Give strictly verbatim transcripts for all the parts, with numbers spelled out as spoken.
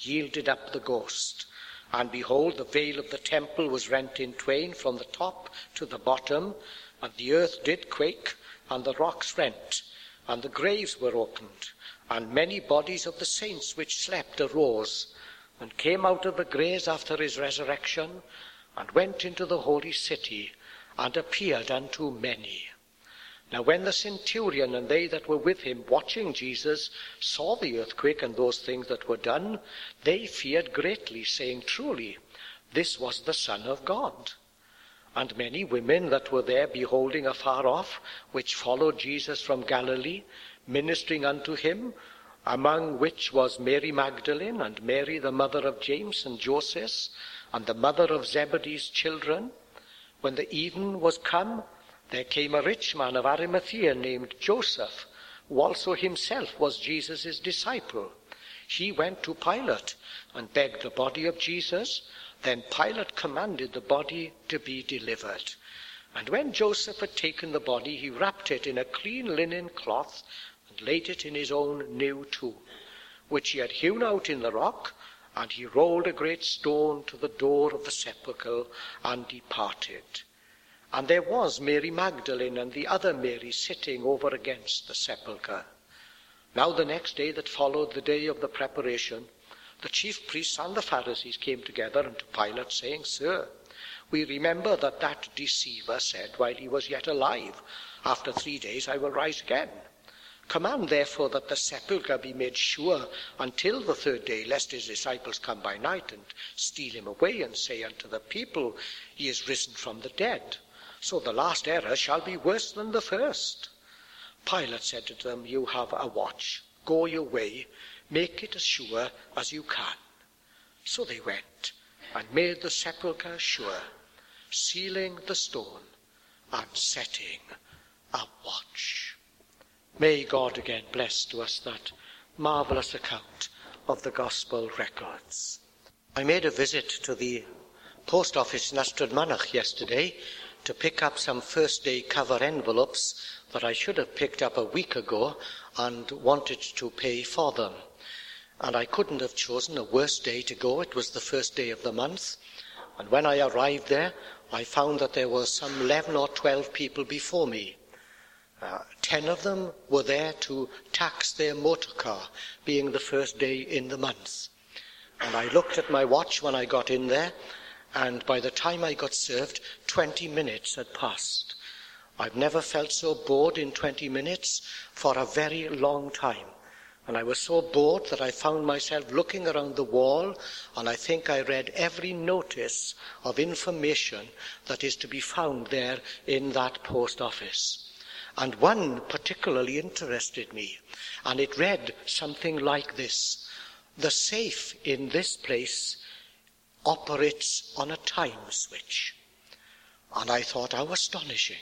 yielded up the ghost. And behold, the veil of the temple was rent in twain from the top to the bottom, and the earth did quake, and the rocks rent, and the graves were opened, and many bodies of the saints which slept arose, and came out of the graves after his resurrection, and went into the holy city, and appeared unto many. Now when the centurion and they that were with him watching Jesus saw the earthquake and those things that were done, they feared greatly, saying, Truly, this was the Son of God. And many women that were there beholding afar off, which followed Jesus from Galilee, ministering unto him, among which was Mary Magdalene, and Mary the mother of James and Joseph, and the mother of Zebedee's children. When the even was come, there came a rich man of Arimathea named Joseph, who also himself was Jesus' disciple. He went to Pilate and begged the body of Jesus. Then Pilate commanded the body to be delivered. And when Joseph had taken the body, he wrapped it in a clean linen cloth and laid it in his own new tomb, which he had hewn out in the rock, and he rolled a great stone to the door of the sepulchre and departed. And there was Mary Magdalene and the other Mary sitting over against the sepulchre. Now the next day that followed the day of the preparation, the chief priests and the Pharisees came together unto Pilate, saying, Sir, we remember that that deceiver said while he was yet alive, After three days I will rise again. Command therefore that the sepulchre be made sure until the third day, lest his disciples come by night and steal him away, and say unto the people, He is risen from the dead. So the last error shall be worse than the first. Pilate said to them, You have a watch. Go your way. Make it as sure as you can. So they went and made the sepulchre sure, sealing the stone and setting a watch. May God again bless to us that marvellous account of the Gospel records. I made a visit to the post office in Ystrad yesterday to pick up some first day cover envelopes that I should have picked up a week ago and wanted to pay for them. And I couldn't have chosen a worse day to go. It was the first day of the month. And when I arrived there, I found that there were some eleven or twelve people before me. Uh, ten of them were there to tax their motor car, being the first day in the month. And I looked at my watch when I got in there, and by the time I got served, twenty minutes had passed. I've never felt so bored in twenty minutes for a very long time. And I was so bored that I found myself looking around the wall, and I think I read every notice of information that is to be found there in that post office. And one particularly interested me, and it read something like this: The safe in this place operates on a time switch. And I thought, how astonishing.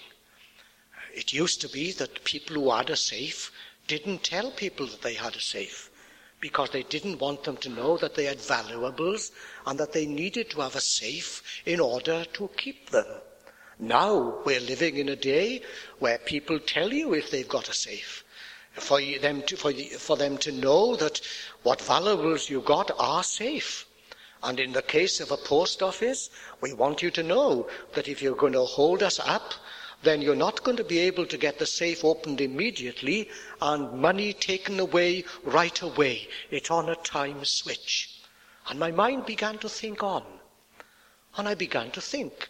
It used to be that people who had a safe didn't tell people that they had a safe, because they didn't want them to know that they had valuables and that they needed to have a safe in order to keep them. Now we're living in a day where people tell you if they've got a safe, for them to, for, for them to know that what valuables you got are safe. And in the case of a post office, we want you to know that if you're going to hold us up, then you're not going to be able to get the safe opened immediately and money taken away right away. It's on a time switch. And my mind began to think on. And I began to think,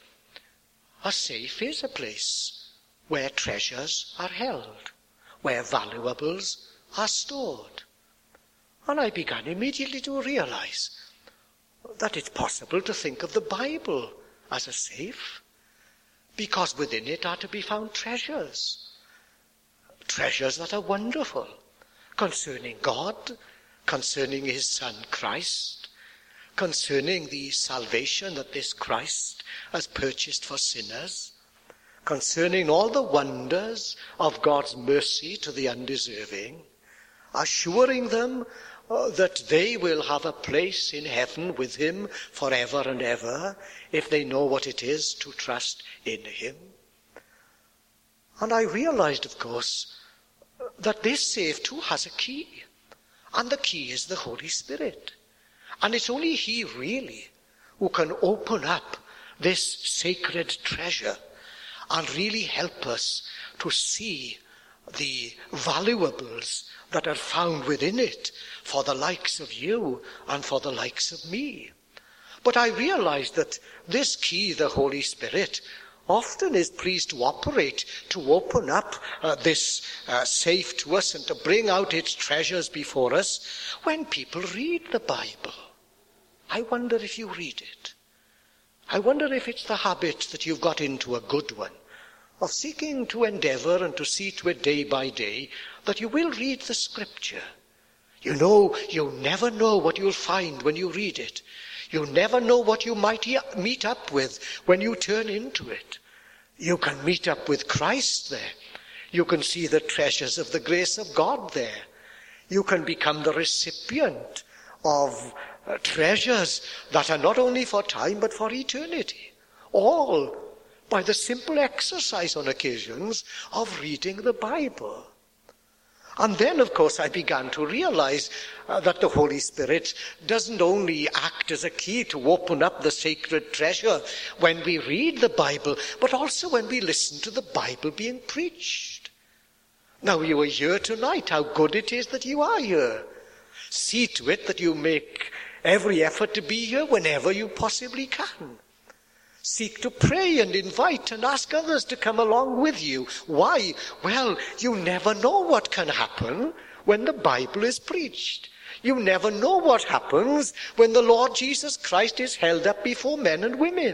a safe is a place where treasures are held, where valuables are stored. And I began immediately to realize that it's possible to think of the Bible as a safe, because within it are to be found treasures, treasures that are wonderful, concerning God, concerning his Son Christ, concerning the salvation that this Christ has purchased for sinners, concerning all the wonders of God's mercy to the undeserving, assuring them uh, that they will have a place in heaven with him forever and ever if they know what it is to trust in him. And I realized, of course, that this safe too has a key, and the key is the Holy Spirit. And it's only he really who can open up this sacred treasure and really help us to see the valuables that are found within it for the likes of you and for the likes of me. But I realize that this key, the Holy Spirit, often is pleased to operate, to open up uh, this uh, safe to us and to bring out its treasures before us when people read the Bible. I wonder if you read it. I wonder if it's the habit that you've got into, a good one, of seeking to endeavor and to see to it day by day that you will read the Scripture. You know, you never know what you'll find when you read it. You never know what you might meet up with when you turn into it. You can meet up with Christ there. You can see the treasures of the grace of God there. You can become the recipient of uh, treasures that are not only for time but for eternity. All by the simple exercise on occasions of reading the Bible. And then, of course, I began to realize uh, that the Holy Spirit doesn't only act as a key to open up the sacred treasure when we read the Bible, but also when we listen to the Bible being preached. Now, you are here tonight. How good it is that you are here. See to it that you make every effort to be here whenever you possibly can. Seek to pray and invite and ask others to come along with you. Why? Well, you never know what can happen when the Bible is preached. You never know what happens when the Lord Jesus Christ is held up before men and women.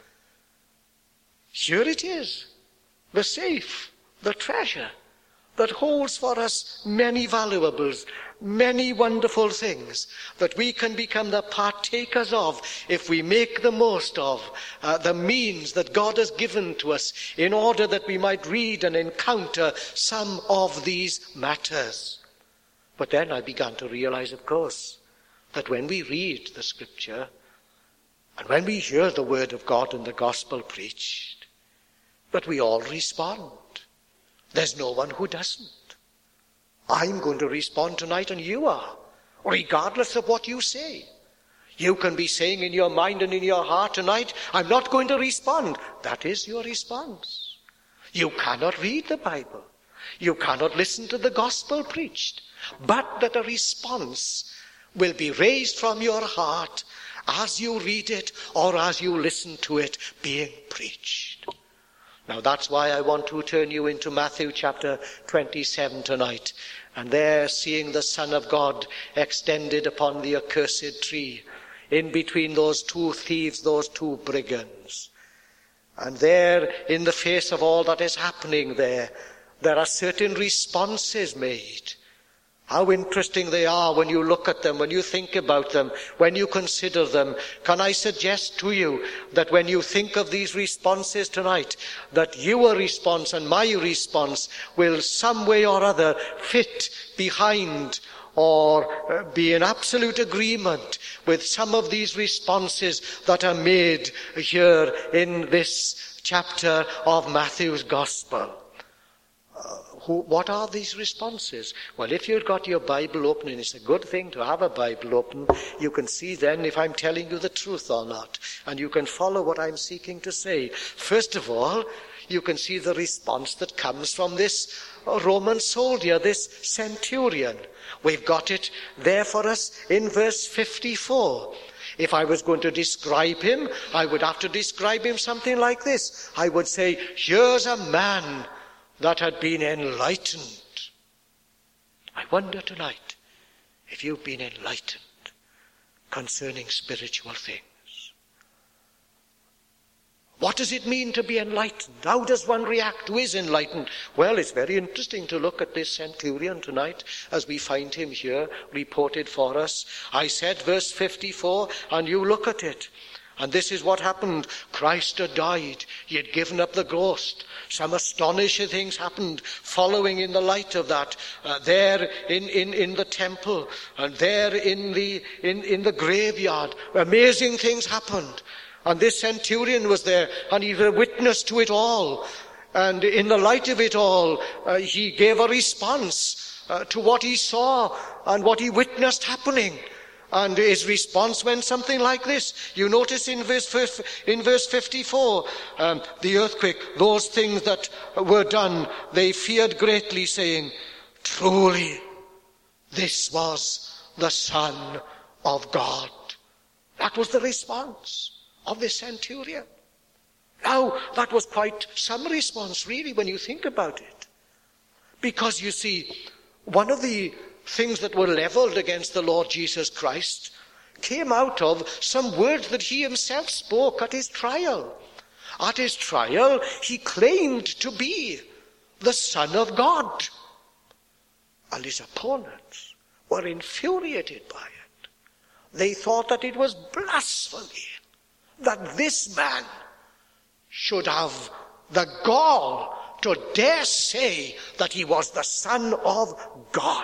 Here it is, the safe, the treasure that holds for us many valuables, many wonderful things that we can become the partakers of if we make the most of uh, the means that God has given to us in order that we might read and encounter some of these matters. But then I began to realize, of course, that when we read the Scripture and when we hear the Word of God and the Gospel preached, that we all respond. There's no one who doesn't. I'm going to respond tonight and you are, regardless of what you say. You can be saying in your mind and in your heart tonight, I'm not going to respond. That is your response. You cannot read the Bible. You cannot listen to the gospel preached. But that a response will be raised from your heart as you read it or as you listen to it being preached. Now that's why I want to turn you into Matthew chapter twenty-seven tonight. And there seeing the Son of God extended upon the accursed tree, in between those two thieves, those two brigands. And there, in the face of all that is happening there, there are certain responses made. How interesting they are when you look at them, when you think about them, when you consider them. Can I suggest to you that when you think of these responses tonight, that your response and my response will some way or other fit behind or be in absolute agreement with some of these responses that are made here in this chapter of Matthew's Gospel. Uh, who, what are these responses? Well, if you've got your Bible open, and it's a good thing to have a Bible open, you can see then if I'm telling you the truth or not, and you can follow what I'm seeking to say. First of all, you can see the response that comes from this Roman soldier, this centurion. We've got it there for us in verse fifty-four. If I was going to describe him, I would have to describe him something like this. I would say, here's a man that had been enlightened. I wonder tonight if you've been enlightened concerning spiritual things. What does it mean to be enlightened? How does one react who is enlightened? Well, it's very interesting to look at this centurion tonight as we find him here reported for us. I said verse fifty-four, and you look at it. And this is what happened. Christ had died. He had given up the ghost. Some astonishing things happened following in the light of that. Uh, there in, in, in the temple and there in the, in, in the graveyard. Amazing things happened. And this centurion was there and he was a witness to it all. And in the light of it all, uh, he gave a response uh, to what he saw and what he witnessed happening. And his response went something like this. You notice in verse, in verse fifty-four, um, the earthquake, those things that were done, they feared greatly, saying, truly, this was the Son of God. That was the response of the centurion. Now, that was quite some response, really, when you think about it. Because, you see, one of the things that were leveled against the Lord Jesus Christ came out of some words that he himself spoke at his trial. At his trial, he claimed to be the Son of God. And his opponents were infuriated by it. They thought that it was blasphemy that this man should have the gall to dare say that he was the Son of God.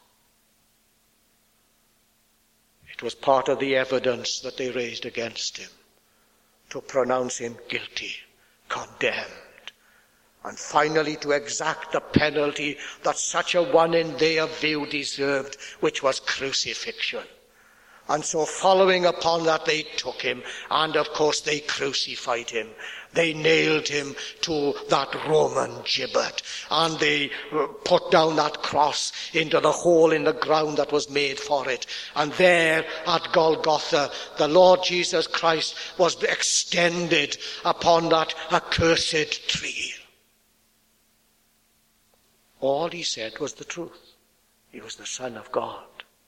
It was part of the evidence that they raised against him to pronounce him guilty, condemned, and finally to exact the penalty that such a one in their view deserved, which was crucifixion. And so following upon that, they took him, and of course they crucified him. They nailed him to that Roman gibbet, and they put down that cross into the hole in the ground that was made for it. And there at Golgotha, the Lord Jesus Christ was extended upon that accursed tree. All he said was the truth. He was the Son of God.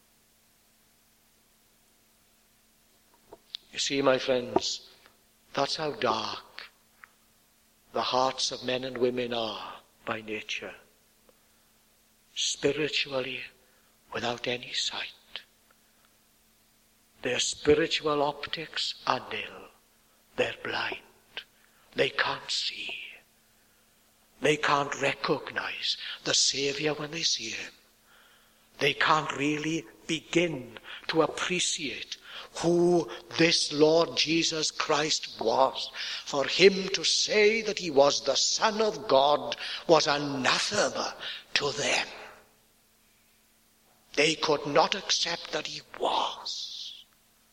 You see, my friends, that's how dark the hearts of men and women are by nature. Spiritually, without any sight. Their spiritual optics are nil. They're blind. They can't see. They can't recognize the Savior when they see him. They can't really begin to appreciate who this Lord Jesus Christ was. For him to say that he was the Son of God was anathema to them. They could not accept that he was.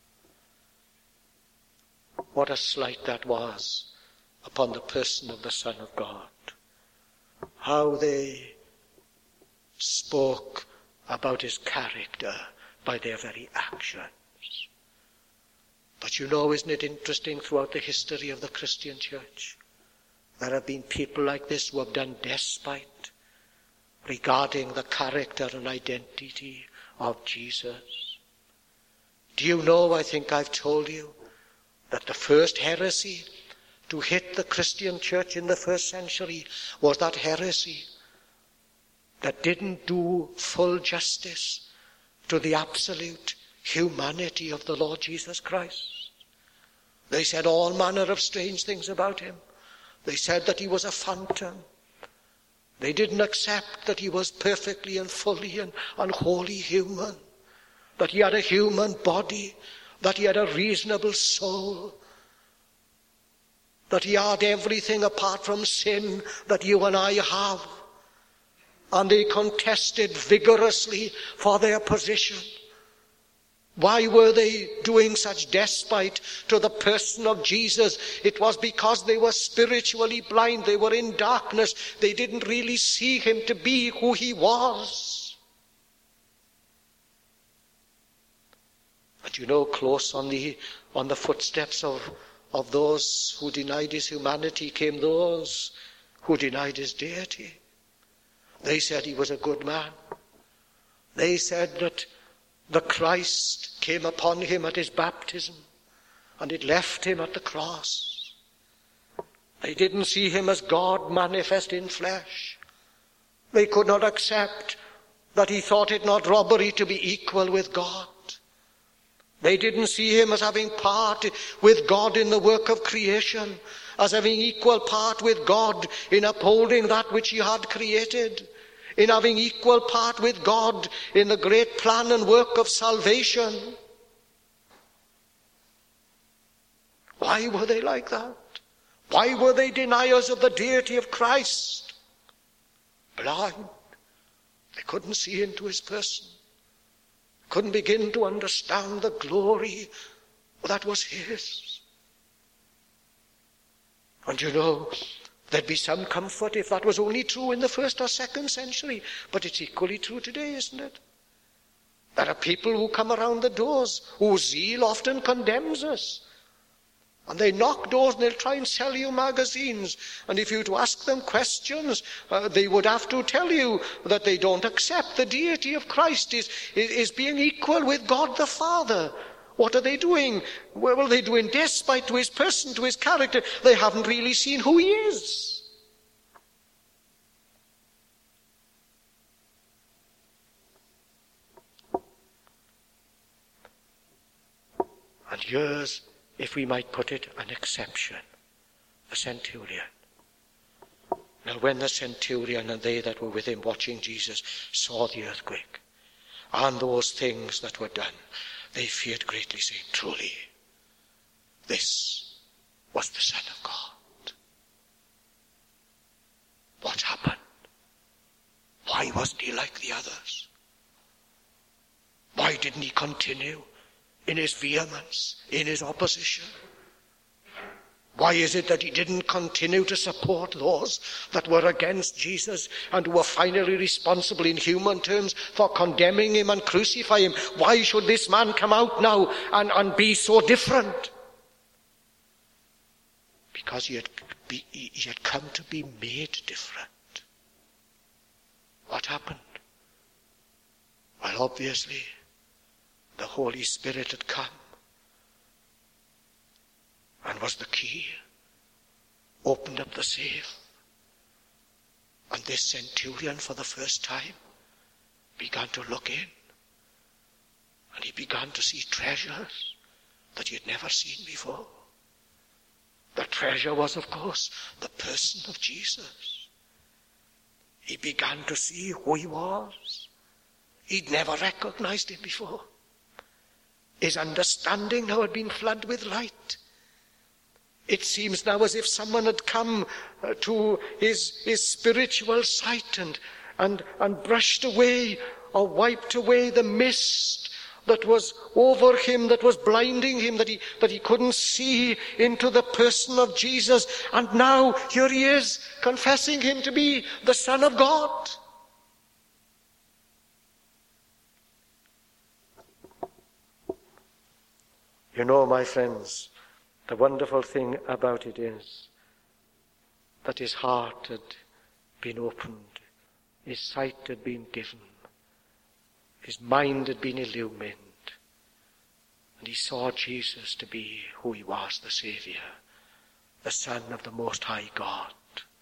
What a slight that was upon the person of the Son of God. How they spoke about his character by their very actions. But you know, isn't it interesting, throughout the history of the Christian church, there have been people like this who have done despite regarding the character and identity of Jesus. Do you know, I think I've told you, that the first heresy to hit the Christian church in the first century was that heresy that didn't do full justice to the absolute humanity of the Lord Jesus Christ. They said all manner of strange things about him. They said that he was a phantom. They didn't accept that he was perfectly and fully and, and wholly human, that he had a human body, that he had a reasonable soul, that he had everything apart from sin that you and I have. And they contested vigorously for their position. Why were they doing such despite to the person of Jesus? It was because they were spiritually blind. They were in darkness. They didn't really see him to be who he was. And you know, close on the on the footsteps of, of those who denied his humanity came those who denied his deity. They said he was a good man. They said that the Christ came upon him at his baptism, and it left him at the cross. They didn't see him as God manifest in flesh. They could not accept that he thought it not robbery to be equal with God. They didn't see him as having part with God in the work of creation, as having equal part with God in upholding that which he had created, in having equal part with God in the great plan and work of salvation. Why were they like that? Why were they deniers of the deity of Christ? Blind. They couldn't see into his person. couldn't begin to understand the glory that was his. And you know, there'd be some comfort if that was only true in the first or second century, but it's equally true today, isn't it? There are people who come around the doors whose zeal often condemns us. And they knock doors and they'll try and sell you magazines. And if you were to ask them questions, uh, they would have to tell you that they don't accept the deity of Christ is, is, is being equal with God the Father. What are they doing? Well, they're doing despite to his person, to his character. They haven't really seen who he is. And here's, if we might put it, an exception, the centurion. Now when the centurion and they that were with him watching Jesus saw the earthquake and those things that were done, they feared greatly, saying, truly, this was the Son of God. What happened? Why wasn't he like the others? Why didn't he continue in his vehemence, in his opposition? Why is it that he didn't continue to support those that were against Jesus and who were finally responsible in human terms for condemning him and crucify him? Why should this man come out now and, and be so different? Because he had, be, he had come to be made different. What happened? Well, obviously, the Holy Spirit had come and was the key, opened up the safe. And this centurion, for the first time, began to look in. And he began to see treasures that he had never seen before. The treasure was, of course, the person of Jesus. He began to see who he was. He'd never recognized him before. His understanding now had been flooded with light. It seems now as if someone had come uh, to his, his spiritual sight and, and, and brushed away or wiped away the mist that was over him, that was blinding him, that he, that he couldn't see into the person of Jesus. And now here he is, confessing him to be the Son of God. You know, my friends, the wonderful thing about it is that his heart had been opened, his sight had been given, his mind had been illumined, and he saw Jesus to be who he was, the Saviour, the Son of the Most High God.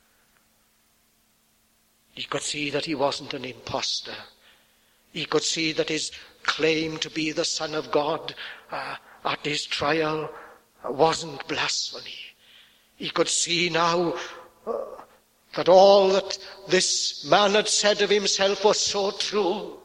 He could see that he wasn't an impostor. He could see that his claim to be the Son of God uh, at his trial wasn't blasphemy. He could see now uh, that all that this man had said of himself was so true.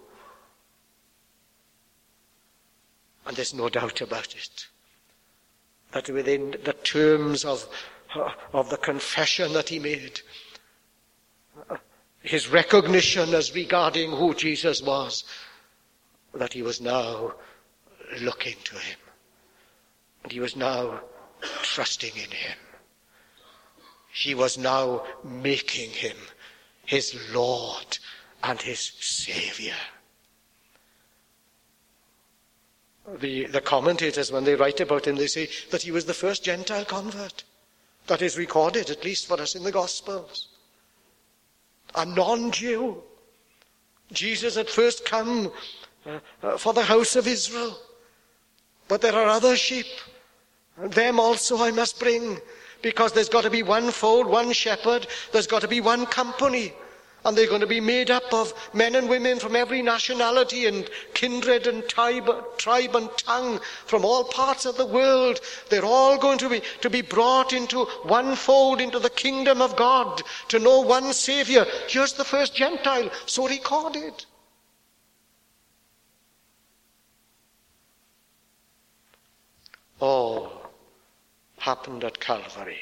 And there's no doubt about it, that within the terms of, uh, of the confession that he made, uh, his recognition as regarding who Jesus was, that he was now looking to him. And he was now trusting in him. He was now making him his Lord and his Saviour. The, the commentators, when they write about him, they say that he was the first Gentile convert. That is recorded, at least for us in the Gospels. A non-Jew. Jesus had first come uh, uh, for the house of Israel. But there are other sheep. Them also I must bring, because there's got to be one fold, one shepherd, there's got to be one company, and they're going to be made up of men and women from every nationality and kindred and tribe, tribe and tongue from all parts of the world. They're all going to be, to be brought into one fold, into the kingdom of God, to know one Saviour. Here's the first Gentile, so recorded. All happened at Calvary.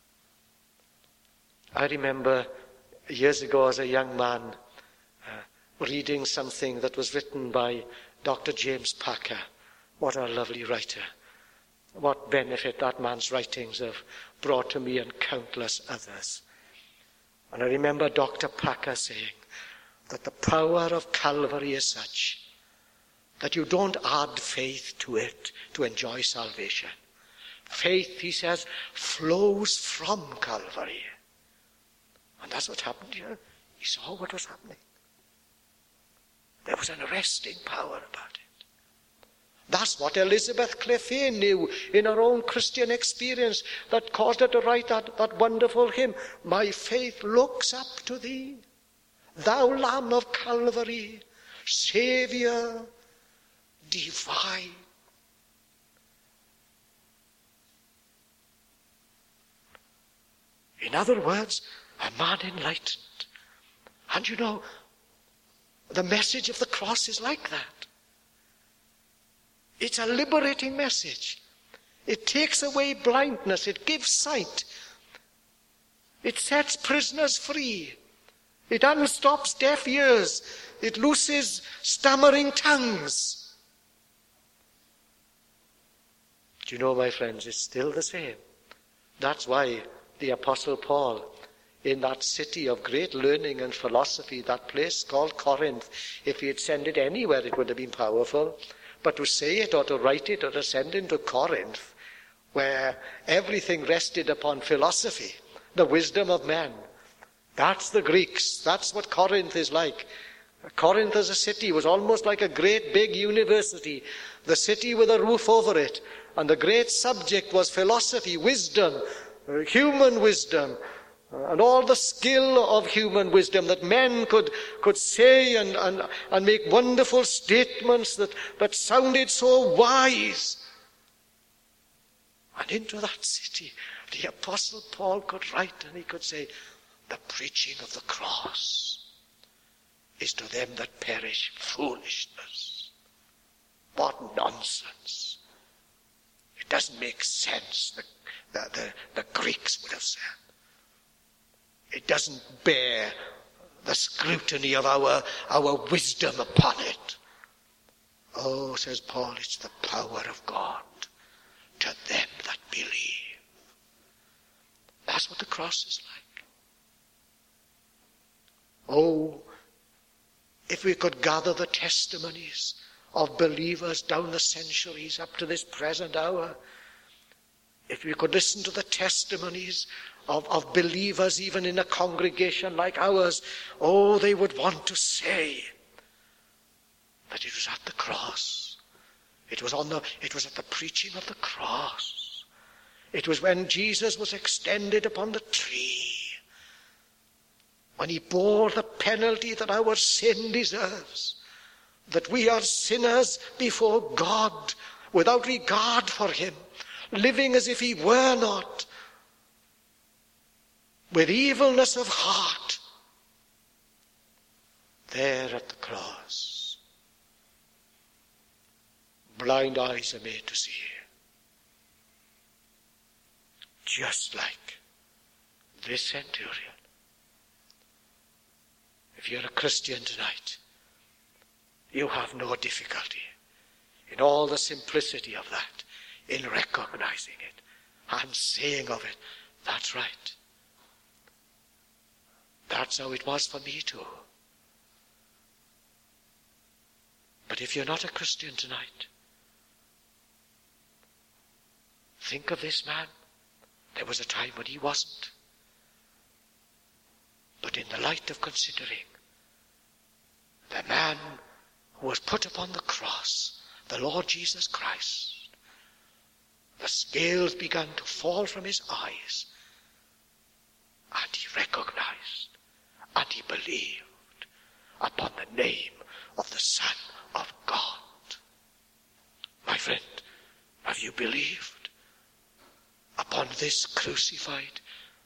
I remember years ago as a young man, uh, reading something that was written by Doctor James Packer. What a lovely writer. What benefit that man's writings have brought to me and countless others. And I remember Doctor Packer saying that the power of Calvary is such that you don't add faith to it to enjoy salvation. Faith, he says, flows from Calvary. And that's what happened here. He saw what was happening. There was an arresting power about it. That's what Elizabeth Clephane knew in her own Christian experience that caused her to write that, that wonderful hymn. My faith looks up to thee, thou Lamb of Calvary, Saviour divine. In other words, a man enlightened. And you know, the message of the cross is like that. It's a liberating message. It takes away blindness. It gives sight. It sets prisoners free. It unstops deaf ears. It looses stammering tongues. Do you know, my friends, it's still the same. That's why the Apostle Paul, in that city of great learning and philosophy, that place called Corinth, if he had sent it anywhere, it would have been powerful. But to say it or to write it or to send into Corinth, where everything rested upon philosophy, the wisdom of men, that's the Greeks. That's what Corinth is like. Corinth as a city was almost like a great big university, the city with a roof over it. And the great subject was philosophy, wisdom, human wisdom, and all the skill of human wisdom that men could, could say and, and, and make wonderful statements that, that sounded so wise. And into that city, the Apostle Paul could write and he could say, the preaching of the cross is to them that perish foolishness. What nonsense. It doesn't make sense, the, the, the, the Greeks would have said. It doesn't bear the scrutiny of our, our wisdom upon it. Oh, says Paul, it's the power of God to them that believe. That's what the cross is like. Oh, if we could gather the testimonies of believers down the centuries up to this present hour, if we could listen to the testimonies of, of believers even in a congregation like ours, oh, they would want to say that it was at the cross. It was on the, it was at the preaching of the cross. It was when Jesus was extended upon the tree, when he bore the penalty that our sin deserves, that we are sinners before God without regard for him, living as if he were not, with evilness of heart. There at the cross, blind eyes are made to see, just like this centurion. If you're a Christian tonight, you have no difficulty in all the simplicity of that, in recognizing it and saying of it, that's right. That's how it was for me too. But if you're not a Christian tonight, think of this man. There was a time when he wasn't. But in the light of considering the man who was put upon the cross, the Lord Jesus Christ, the scales began to fall from his eyes, and he recognized and he believed upon the name of the Son of God. My friend, have you believed upon this crucified,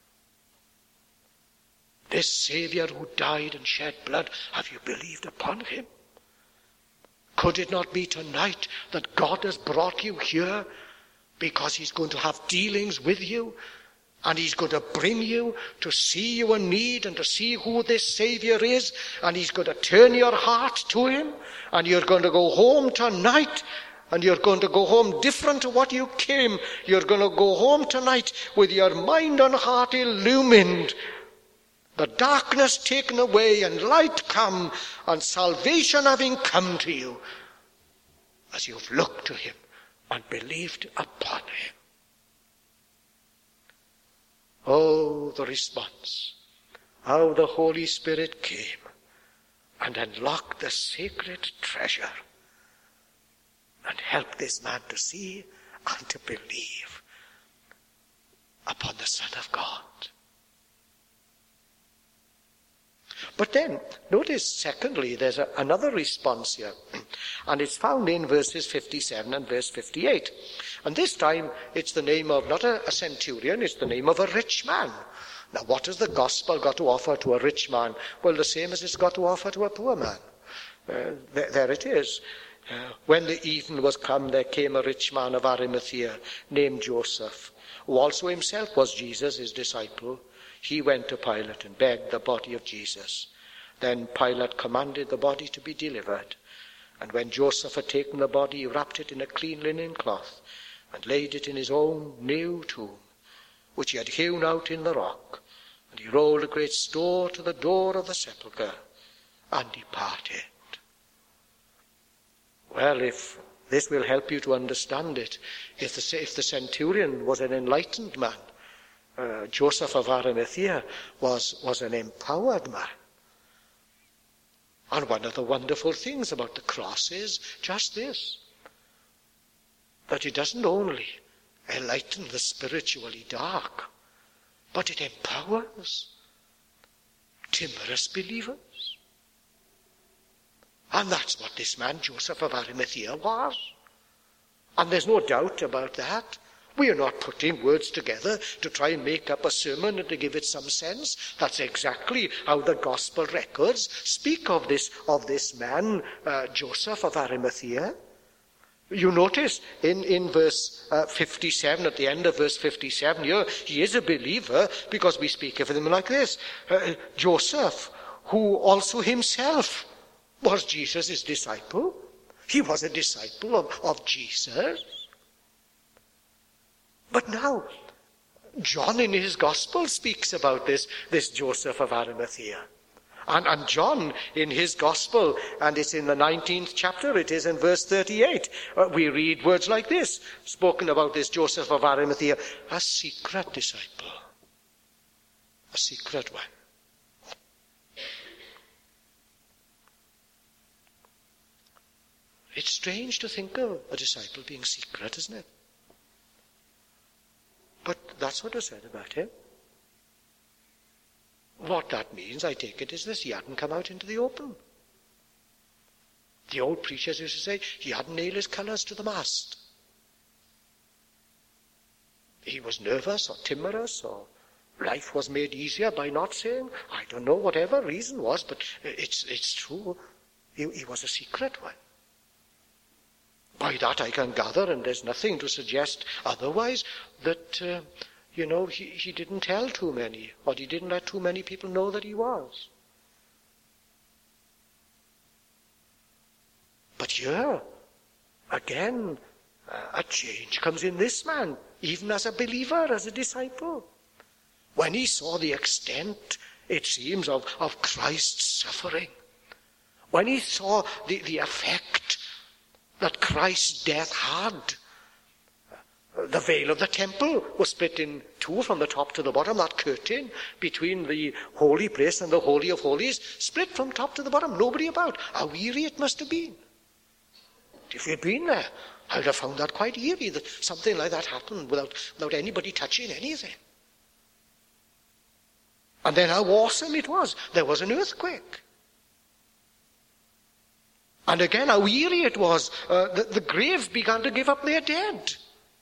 this Savior who died and shed blood? Have you believed upon him? Could it not be tonight that God has brought you here because he's going to have dealings with you And he's going to bring you to see your need and to see who this Savior is. And he's going to turn your heart to him. And you're going to go home tonight. And you're going to go home different to what you came. You're going to go home tonight with your mind and heart illumined. The darkness taken away and light come. And salvation having come to you. As you've looked to him and believed upon him. Oh, the response. How the Holy Spirit came and unlocked the sacred treasure and helped this man to see and to believe upon the Son of God. But then, notice, secondly, there's a, another response here. And it's found in verses fifty-seven and verse fifty-eight. And this time, it's the name of not a, a centurion, it's the name of a rich man. Now, what has the gospel got to offer to a rich man? Well, the same as it's got to offer to a poor man. Uh, there, there it is. Uh, when the even was come, there came a rich man of Arimathea, named Joseph, who also himself was Jesus, his disciple. He went to Pilate and begged the body of Jesus. Then Pilate commanded the body to be delivered. And when Joseph had taken the body, he wrapped it in a clean linen cloth and laid it in his own new tomb, which he had hewn out in the rock. And he rolled a great stone to the door of the sepulchre and departed. Well, if this will help you to understand it, if the, if the centurion was an enlightened man, Uh, Joseph of Arimathea was, was an empowered man. And one of the wonderful things about the cross is just this, that it doesn't only enlighten the spiritually dark, but it empowers timorous believers. And that's what this man Joseph of Arimathea was. And there's no doubt about that. We are not putting words together to try and make up a sermon and to give it some sense. That's exactly how the gospel records speak of this, of this man, uh, Joseph of Arimathea. You notice in, in verse uh, fifty-seven, at the end of verse fifty-seven here, he is a believer because we speak of him like this. Uh, Joseph, who also himself was Jesus' disciple. He was a disciple of, of Jesus. But now, John in his gospel speaks about this, this Joseph of Arimathea. And, and John in his gospel, and it's in the nineteenth chapter, it is in verse thirty-eight, uh, we read words like this, spoken about this Joseph of Arimathea, a secret disciple, a secret one. It's strange to think of a disciple being secret, isn't it? But that's what is said about him. What that means, I take it, is this: he hadn't come out into the open. The old preachers used to say he hadn't nailed his colours to the mast. He was nervous or timorous, or life was made easier by not saying. I don't know, whatever reason was, but it's, it's true. He, he was a secret one. By that I can gather, and there's nothing to suggest otherwise, that, uh, you know, he, he didn't tell too many, or he didn't let too many people know that he was. But here, again, uh, a change comes in this man, even as a believer, as a disciple. When he saw the extent, it seems, of, of Christ's suffering, when he saw the, the effect that Christ's death had. The veil of the temple was split in two from the top to the bottom. That curtain between the holy place and the Holy of Holies, split from top to the bottom. Nobody about. How eerie it must have been. If you'd been there, I would have found that quite eerie, that something like that happened without, without anybody touching anything. And then how awesome it was. There was an earthquake. And again, how eerie it was. Uh, the, the graves began to give up their dead.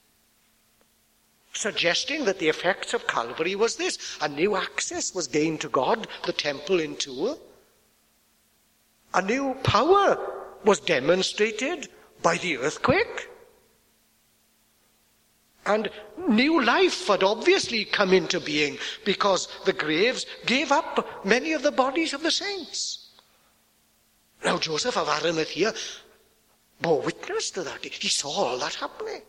Suggesting that the effects of Calvary was this. A new access was gained to God, the temple in Tours. A new power was demonstrated by the earthquake. And new life had obviously come into being because the graves gave up many of the bodies of the saints. Now Joseph of Arimathea bore witness to that. He saw all that happening.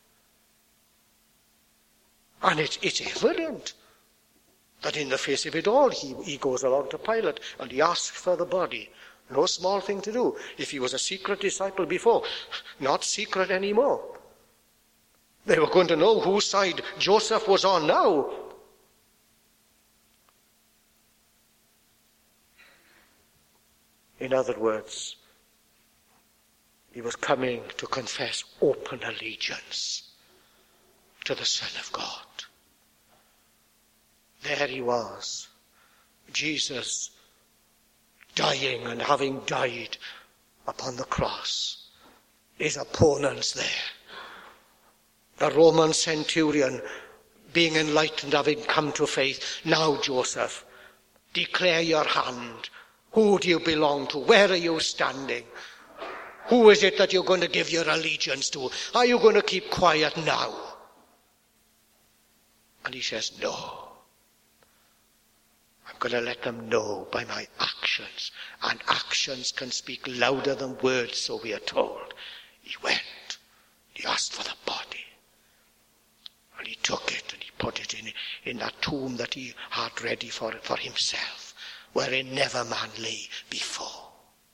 And it, it's evident that in the face of it all, he, he goes along to Pilate and he asks for the body. No small thing to do. If he was a secret disciple before, not secret anymore. They were going to know whose side Joseph was on now. In other words, he was coming to confess open allegiance to the Son of God. There he was, Jesus, dying and having died upon the cross. His opponents there. The Roman centurion being enlightened, having come to faith. Now, Joseph, declare your hand. Who do you belong to? Where are you standing? Who is it that you're going to give your allegiance to? Are you going to keep quiet now? And he says, no. I'm going to let them know by my actions. And actions can speak louder than words, so we are told. He went. He asked for the body. And he took it and he put it in, in that tomb that he had ready for, for himself, wherein never man lay before.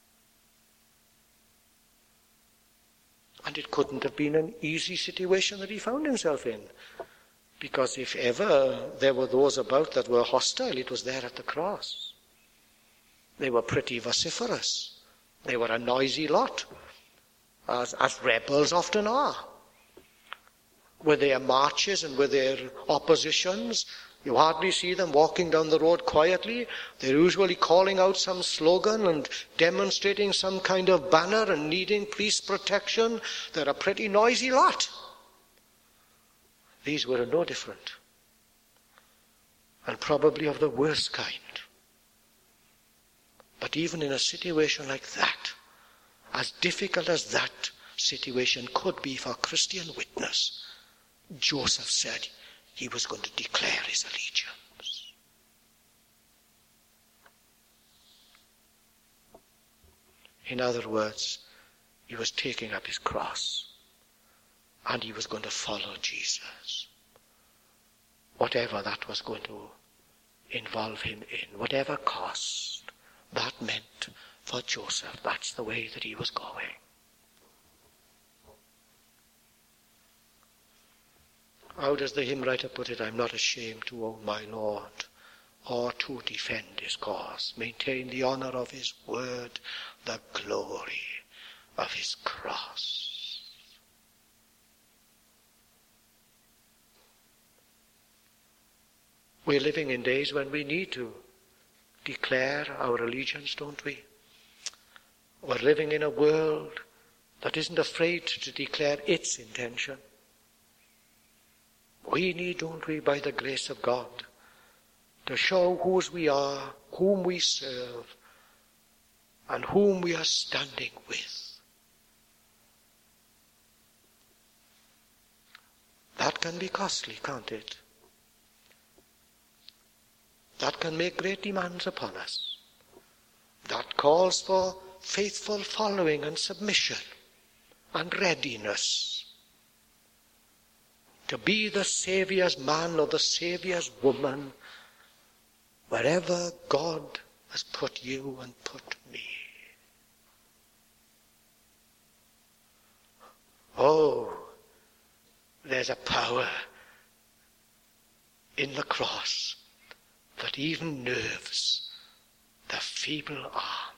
And it couldn't have been an easy situation that he found himself in. Because if ever there were those about that were hostile, it was there at the cross. They were pretty vociferous. They were a noisy lot, as, as rebels often are. With their marches and with their oppositions, you hardly see them walking down the road quietly. They're usually calling out some slogan and demonstrating some kind of banner and needing police protection. They're a pretty noisy lot. These were no different. And probably of the worst kind. But even in a situation like that, as difficult as that situation could be for Christian witness, Joseph said he was going to declare his allegiance. In other words, he was taking up his cross and he was going to follow Jesus. Whatever that was going to involve him in, whatever cost that meant for Joseph, that's the way that he was going. How does the hymn writer put it? I'm not ashamed to own my Lord, or to defend his cause, maintain the honor of his word, the glory of his cross. We're living in days when we need to declare our allegiance, don't we? We're living in a world that isn't afraid to declare its intention. We need, don't we, by the grace of God, to show whose we are, whom we serve, and whom we are standing with. That can be costly, can't it? That can make great demands upon us. That calls for faithful following and submission and readiness to be the Saviour's man or the Saviour's woman wherever God has put you and put me. Oh, there's a power in the cross that even nerves the feeble arm.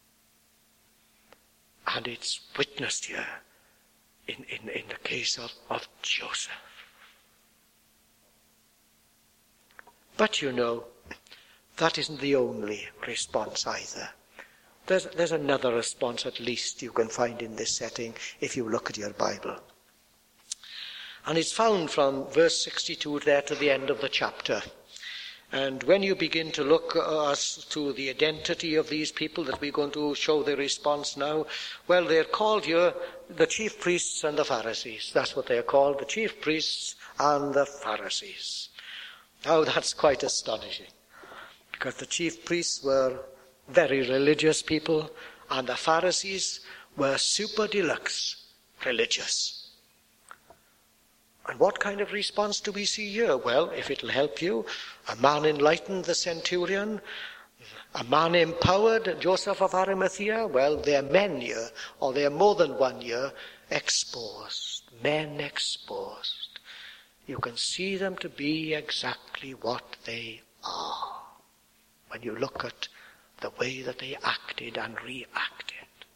And it's witnessed here in, in, in the case of, of Joseph. But you know, that isn't the only response either. There's, there's another response at least you can find in this setting if you look at your Bible. And it's found from verse sixty-two there to the end of the chapter. And when you begin to look uh, as to the identity of these people that we're going to show their response now, well, they're called here the chief priests and the Pharisees. That's what they're called, the chief priests and the Pharisees. Now that's quite astonishing, because the chief priests were very religious people, and the Pharisees were super deluxe religious. And what kind of response do we see here? Well, if it'll help you, a man enlightened the centurion, a man empowered Joseph of Arimathea. Well, they're men here, or they're more than one here, exposed, men exposed. You can see them to be exactly what they are when you look at the way that they acted and reacted.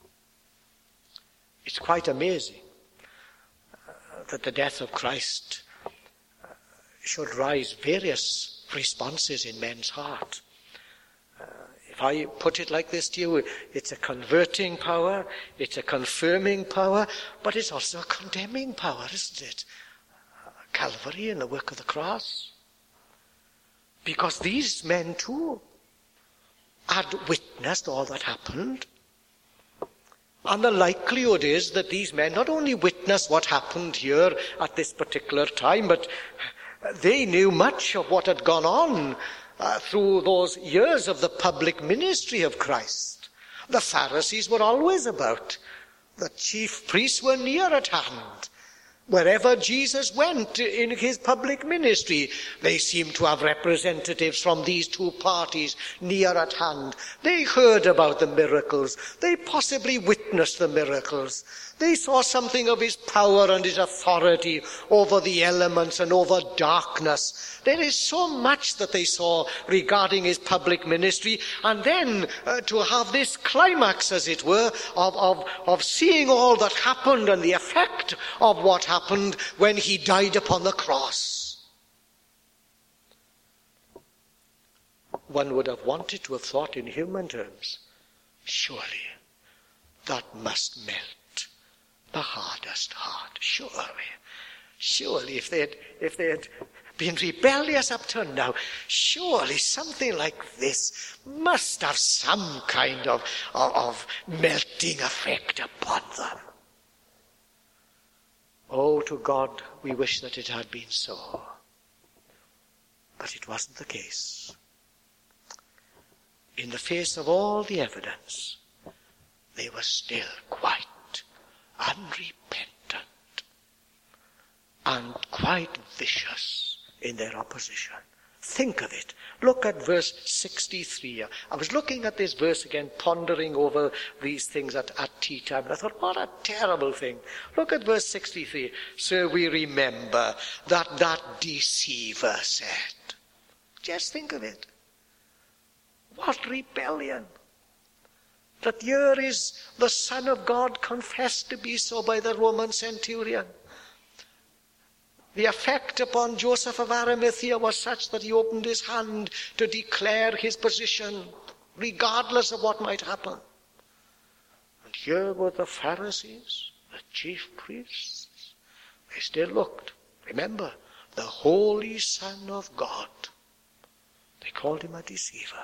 It's quite amazing uh, that the death of Christ uh, should raise various responses in men's heart. Uh, if I put it like this to you, it's a converting power, it's a confirming power, but it's also a condemning power, isn't it? Uh, Calvary and the work of the cross. Because these men too had witnessed all that happened. And the likelihood is that these men not only witnessed what happened here at this particular time, but they knew much of what had gone on uh, through those years of the public ministry of Christ. The Pharisees were always about. The chief priests were near at hand. Wherever Jesus went in his public ministry, they seemed to have representatives from these two parties near at hand. They heard about the miracles. They possibly witnessed the miracles. They saw something of his power and his authority over the elements and over darkness. There is so much that they saw regarding his public ministry. And then uh, to have this climax, as it were, of, of, of seeing all that happened and the effect of what happened when he died upon the cross. One would have wanted to have thought in human terms, surely that must melt the hardest heart. Surely, surely if they had, if they had been rebellious up to now, surely something like this must have some kind of, of, of melting effect upon them. Oh, to God, we wish that it had been so. But it wasn't the case. In the face of all the evidence, they were still quite unrepentant and quite vicious in their opposition. Think of it. Look at verse sixty-three. I was looking at this verse again, pondering over these things at, at tea time, and I thought, what a terrible thing. Look at verse sixty-three. So we remember that that deceiver said. Just think of it. What rebellion. That here is the Son of God confessed to be so by the Roman centurion. The effect upon Joseph of Arimathea was such that he opened his hand to declare his position, regardless of what might happen. And here were the Pharisees, the chief priests. They still looked. Remember, the Holy Son of God. They called him a deceiver.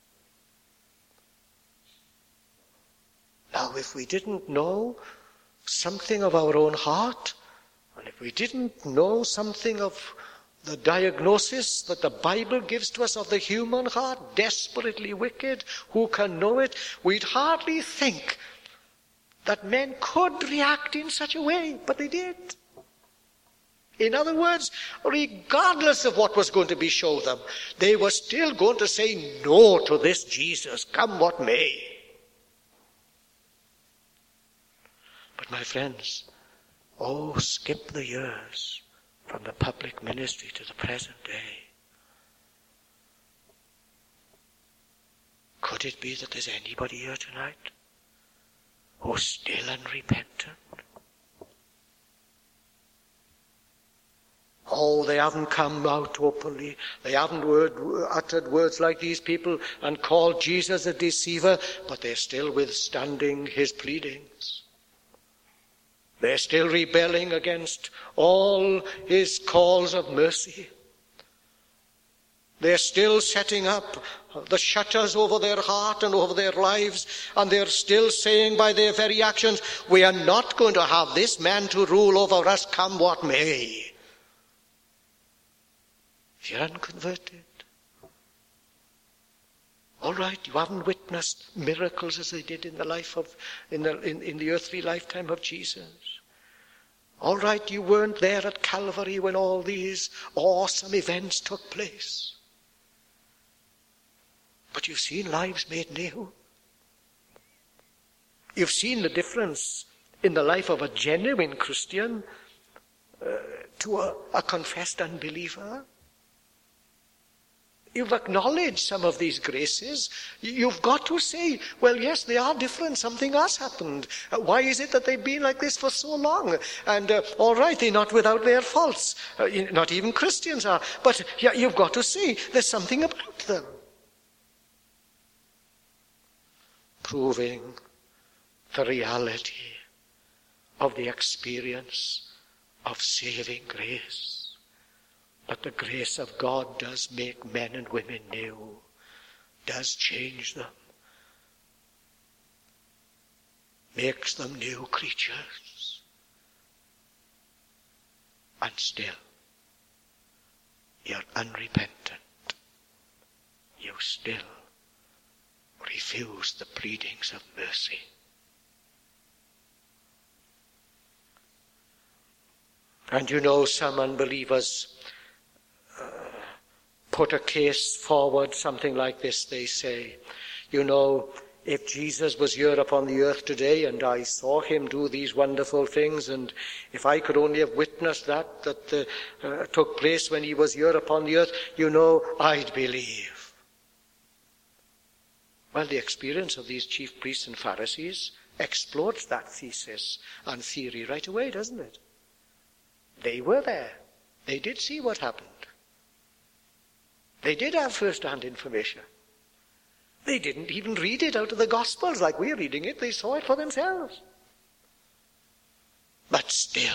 Now, if we didn't know something of our own heart, and if we didn't know something of the diagnosis that the Bible gives to us of the human heart, desperately wicked, who can know it, we'd hardly think that men could react in such a way, but they did. In other words, regardless of what was going to be shown them, they were still going to say no to this Jesus, come what may. But my friends, oh, skip the years from the public ministry to the present day. Could it be that there's anybody here tonight who's still unrepentant? Oh, they haven't come out openly. They haven't word, uttered words like these people and called Jesus a deceiver, but they're still withstanding his pleadings. They're still rebelling against all his calls of mercy. They're still setting up the shutters over their heart and over their lives, and they're still saying by their very actions, we are not going to have this man to rule over us come what may. if you're unconverted, all right, you haven't witnessed miracles as they did in the life of, in the, in, in the earthly lifetime of Jesus. All right, you weren't there at Calvary when all these awesome events took place. But you've seen lives made new. You've seen the difference in the life of a genuine Christian uh, to a, a confessed unbeliever. You've acknowledged some of these graces. You've got to say, well, yes, they are different. Something has happened. Uh, why is it that they've been like this for so long? And uh, all right, they're not without their faults. Uh, not even Christians are. But yeah, you've got to say there's something about them. Proving the reality of the experience of saving grace. But the grace of God does make men and women new, does change them, makes them new creatures. And still, you're unrepentant. You still refuse the pleadings of mercy. And you know, some unbelievers uh, put a case forward, something like this. They say, you know, if Jesus was here upon the earth today and I saw him do these wonderful things, and if I could only have witnessed that, that uh, uh, took place when he was here upon the earth, you know, I'd believe. Well, the experience of these chief priests and Pharisees explodes that thesis and theory right away, doesn't it? They were there. They did see what happened. They did have first-hand information. They didn't even read it out of the Gospels like we're reading it. They saw it for themselves. But still,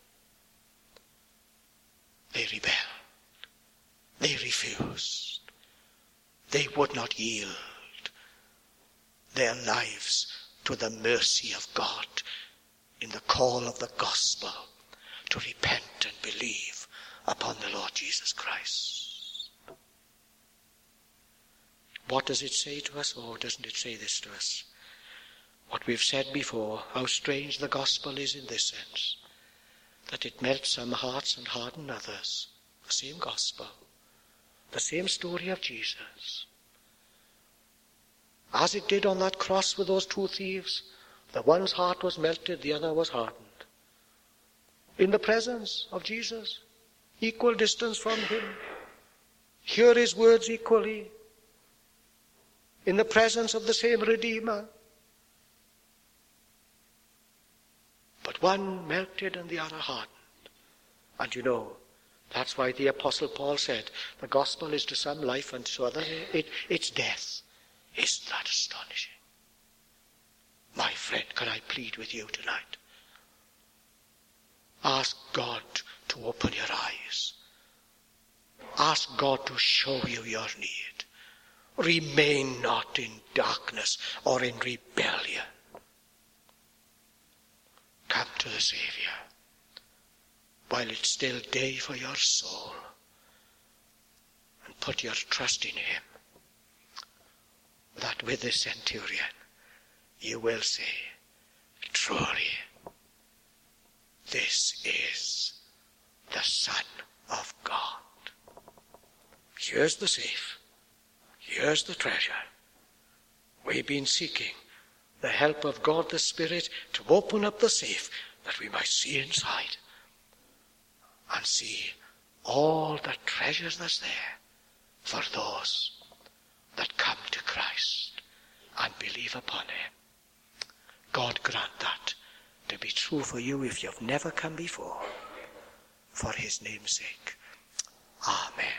they rebelled. They refused. They would not yield their lives to the mercy of God in the call of the gospel to repent and believe upon the Lord Jesus Christ. What does it say to us? Or doesn't it say this to us? What we've said before, how strange the gospel is in this sense, that it melts some hearts and hardens others. The same gospel, the same story of Jesus. As it did on that cross with those two thieves, the one's heart was melted, the other was hardened. In the presence of Jesus, equal distance from him, hear his words equally, in the presence of the same Redeemer. But one melted and the other hardened. And you know, that's why the Apostle Paul said, the gospel is to some life and to others it, it's death. Isn't that astonishing? My friend, can I plead with you tonight? Ask God to open your eyes. Ask God to show you your need. Remain not in darkness or in rebellion. Come to the Saviour while it's still day for your soul, and put your trust in him, that with the centurion you will say, truly, this is the Son of God. Here's the safe. Here's the treasure. We've been seeking the help of God the Spirit to open up the safe that we might see inside and see all the treasures that's there for those that come to Christ and believe upon him. God grant that to be true for you if you've never come before, for his name's sake. Amen.